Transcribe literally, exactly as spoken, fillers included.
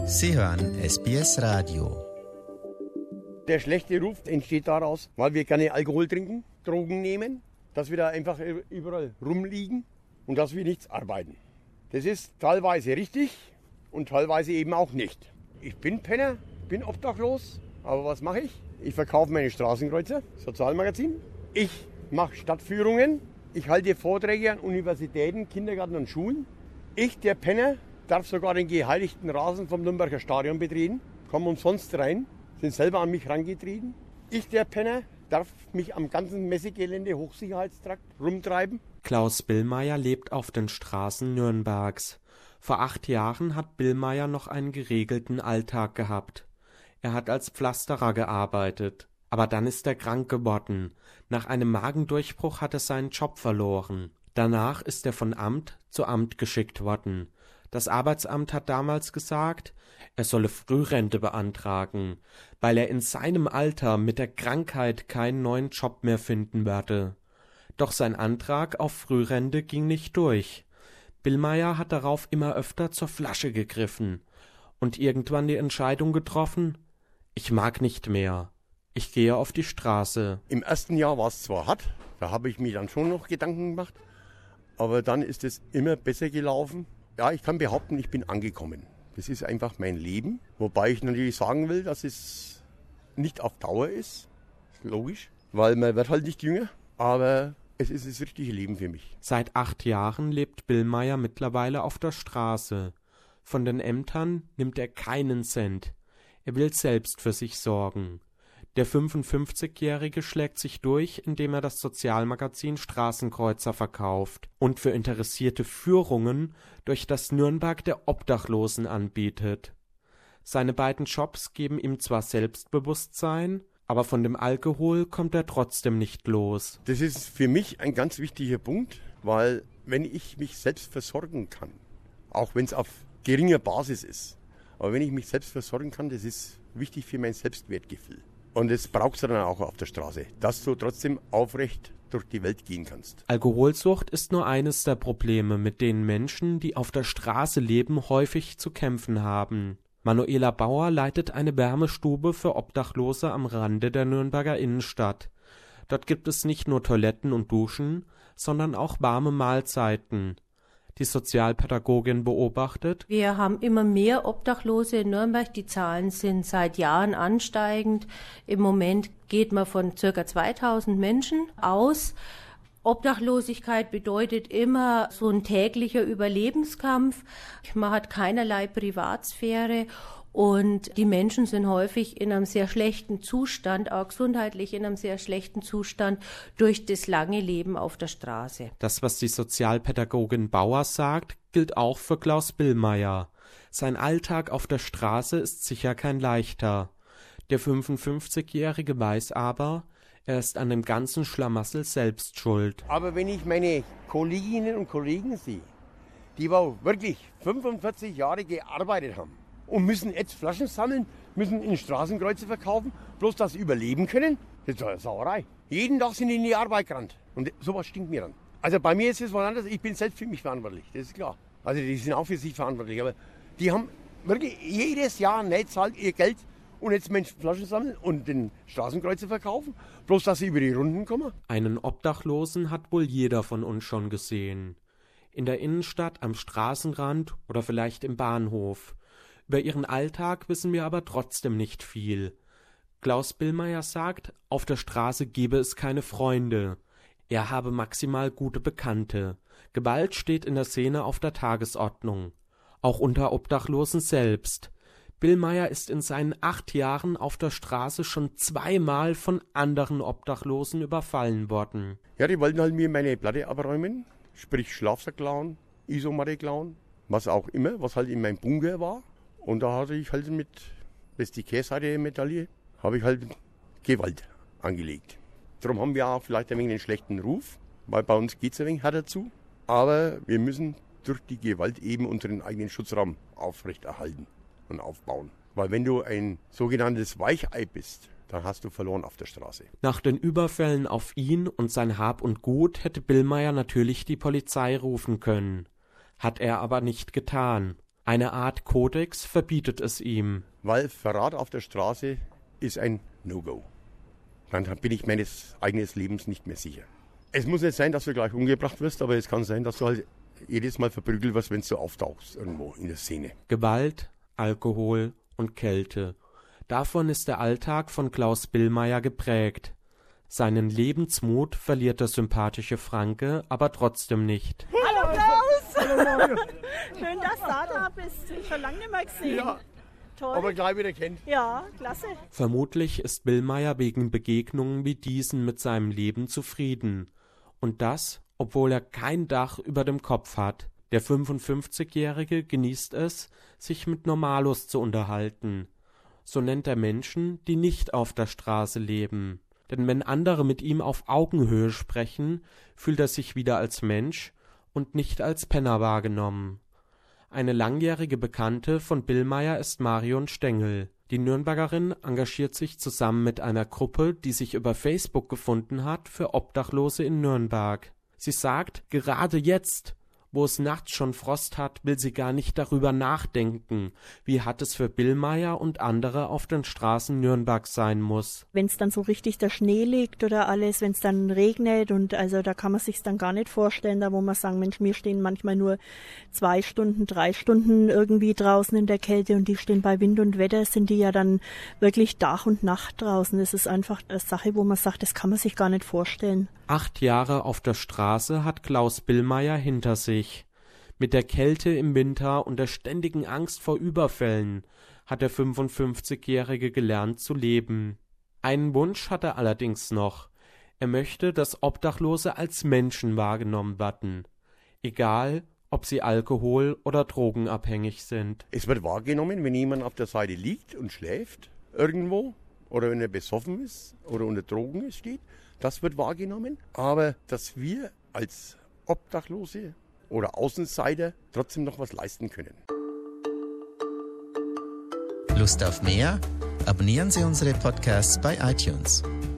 Sie hören S B S Radio. Der schlechte Ruf entsteht daraus, weil wir gerne Alkohol trinken, Drogen nehmen, dass wir da einfach überall rumliegen und dass wir nichts arbeiten. Das ist teilweise richtig und teilweise eben auch nicht. Ich bin Penner, bin obdachlos, aber was mache ich? Ich verkaufe meine Straßenkreuzer, Sozialmagazin. Ich mache Stadtführungen. Ich halte Vorträge an Universitäten, Kindergärten und Schulen. Ich, der Penner, darf sogar den geheiligten Rasen vom Nürnberger Stadion betreten, komme umsonst rein, sind selber an mich herangetreten. Ich, der Penner, darf mich am ganzen Messegelände Hochsicherheitstrakt rumtreiben. Klaus Billmeier lebt auf den Straßen Nürnbergs. Vor acht Jahren hat Billmeier noch einen geregelten Alltag gehabt. Er hat als Pflasterer gearbeitet. Aber dann ist er krank geworden. Nach einem Magendurchbruch hat er seinen Job verloren. Danach ist er von Amt zu Amt geschickt worden. Das Arbeitsamt hat damals gesagt, er solle Frührente beantragen, weil er in seinem Alter mit der Krankheit keinen neuen Job mehr finden werde. Doch sein Antrag auf Frührente ging nicht durch. Billmeier hat darauf immer öfter zur Flasche gegriffen und irgendwann die Entscheidung getroffen, ich mag nicht mehr. Ich gehe auf die Straße. Im ersten Jahr war es zwar hart, da habe ich mir dann schon noch Gedanken gemacht, aber dann ist es immer besser gelaufen. Ja, ich kann behaupten, ich bin angekommen. Das ist einfach mein Leben, wobei ich natürlich sagen will, dass es nicht auf Dauer ist, logisch, weil man wird halt nicht jünger, aber es ist das richtige Leben für mich. Seit acht Jahren lebt Billmeier mittlerweile auf der Straße. Von den Ämtern nimmt er keinen Cent. Er will selbst für sich sorgen. Der fünfundfünfzigjährige schlägt sich durch, indem er das Sozialmagazin Straßenkreuzer verkauft und für Interessierte Führungen durch das Nürnberg der Obdachlosen anbietet. Seine beiden Jobs geben ihm zwar Selbstbewusstsein, aber von dem Alkohol kommt er trotzdem nicht los. Das ist für mich ein ganz wichtiger Punkt, weil wenn ich mich selbst versorgen kann, auch wenn es auf geringer Basis ist, aber wenn ich mich selbst versorgen kann, das ist wichtig für mein Selbstwertgefühl. Und das brauchst du dann auch auf der Straße, dass du trotzdem aufrecht durch die Welt gehen kannst. Alkoholsucht ist nur eines der Probleme, mit denen Menschen, die auf der Straße leben, häufig zu kämpfen haben. Manuela Bauer leitet eine Wärmestube für Obdachlose am Rande der Nürnberger Innenstadt. Dort gibt es nicht nur Toiletten und Duschen, sondern auch warme Mahlzeiten. Die Sozialpädagogin beobachtet: Wir haben immer mehr Obdachlose in Nürnberg. Die Zahlen sind seit Jahren ansteigend. Im Moment geht man von ca. zweitausend Menschen aus. Obdachlosigkeit bedeutet immer so ein täglicher Überlebenskampf. Man hat keinerlei Privatsphäre. Und die Menschen sind häufig in einem sehr schlechten Zustand, auch gesundheitlich in einem sehr schlechten Zustand, durch das lange Leben auf der Straße. Das, was die Sozialpädagogin Bauer sagt, gilt auch für Klaus Billmeier. Sein Alltag auf der Straße ist sicher kein leichter. Der fünfundfünfzigjährige weiß aber, er ist an dem ganzen Schlamassel selbst schuld. Aber wenn ich meine Kolleginnen und Kollegen sehe, die wirklich fünfundvierzig Jahre gearbeitet haben, und müssen jetzt Flaschen sammeln, müssen in Straßenkreuze verkaufen, bloß dass sie überleben können. Das ist doch eine Sauerei. Jeden Tag sind die in die Arbeit gerannt. Und sowas stinkt mir an. Also bei mir ist es was anderes. Ich bin selbst für mich verantwortlich, das ist klar. Also die sind auch für sich verantwortlich. Aber die haben wirklich jedes Jahr nicht zahlt ihr Geld und jetzt Menschen Flaschen sammeln und den Straßenkreuze verkaufen, bloß dass sie über die Runden kommen. Einen Obdachlosen hat wohl jeder von uns schon gesehen. In der Innenstadt, am Straßenrand oder vielleicht im Bahnhof. Über ihren Alltag wissen wir aber trotzdem nicht viel. Klaus Billmeier sagt, auf der Straße gebe es keine Freunde. Er habe maximal gute Bekannte. Gewalt steht in der Szene auf der Tagesordnung. Auch unter Obdachlosen selbst. Billmeier ist in seinen acht Jahren auf der Straße schon zweimal von anderen Obdachlosen überfallen worden. Ja, die wollten halt mir meine Platte abräumen, sprich Schlafsack klauen, Isomatte klauen, was auch immer, was halt in meinem Bunker war. Und da hatte ich halt mit, das ist die Kehrseite der Medaille, habe ich halt Gewalt angelegt. Darum haben wir auch vielleicht ein wenig einen schlechten Ruf, weil bei uns geht es ein wenig härter zu. Aber wir müssen durch die Gewalt eben unseren eigenen Schutzraum aufrechterhalten und aufbauen. Weil wenn du ein sogenanntes Weichei bist, dann hast du verloren auf der Straße. Nach den Überfällen auf ihn und sein Hab und Gut hätte Billmeier natürlich die Polizei rufen können. Hat er aber nicht getan. Eine Art Kodex verbietet es ihm. Weil Verrat auf der Straße ist ein No-Go. Dann bin ich meines eigenen Lebens nicht mehr sicher. Es muss nicht sein, dass du gleich umgebracht wirst, aber es kann sein, dass du halt jedes Mal verprügelt wirst, wenn du auftauchst irgendwo in der Szene. Gewalt, Alkohol und Kälte. Davon ist der Alltag von Klaus Billmeier geprägt. Seinen Lebensmut verliert der sympathische Franke aber trotzdem nicht. Hallo Klaus! Hallo, schön, dass du da bist. Schon lange nicht mehr gesehen. Ja, toll. aber gleich wieder kennt. Ja, klasse. Vermutlich ist Billmeier wegen Begegnungen wie diesen mit seinem Leben zufrieden. Und das, obwohl er kein Dach über dem Kopf hat. Der fünfundfünfzigjährige genießt es, sich mit Normalos zu unterhalten. So nennt er Menschen, die nicht auf der Straße leben. Denn wenn andere mit ihm auf Augenhöhe sprechen, fühlt er sich wieder als Mensch und nicht als Penner wahrgenommen. Eine langjährige Bekannte von Billmeier ist Marion Stengel. Die Nürnbergerin engagiert sich zusammen mit einer Gruppe, die sich über Facebook gefunden hat, für Obdachlose in Nürnberg. Sie sagt, gerade jetzt, wo es nachts schon Frost hat, will sie gar nicht darüber nachdenken, wie hart es für Billmeier und andere auf den Straßen Nürnbergs sein muss. Wenn es dann so richtig der Schnee liegt oder alles, wenn es dann regnet und also da kann man sich's dann gar nicht vorstellen, da wo man sagen, Mensch, wir stehen manchmal nur zwei Stunden, drei Stunden irgendwie draußen in der Kälte und die stehen bei Wind und Wetter, sind die ja dann wirklich Tag und Nacht draußen. Das ist einfach eine Sache, wo man sagt, das kann man sich gar nicht vorstellen. Acht Jahre auf der Straße hat Klaus Billmeier hinter sich. Mit der Kälte im Winter und der ständigen Angst vor Überfällen hat der fünfundfünfzigjährige gelernt zu leben. Einen Wunsch hat er allerdings noch. Er möchte, dass Obdachlose als Menschen wahrgenommen werden. Egal, ob sie alkohol- oder drogenabhängig sind. Es wird wahrgenommen, wenn jemand auf der Seite liegt und schläft irgendwo oder wenn er besoffen ist oder unter Drogen steht. Das wird wahrgenommen, aber dass wir als Obdachlose oder Außenseiter trotzdem noch was leisten können. Lust auf mehr? Abonnieren Sie unsere Podcasts bei iTunes.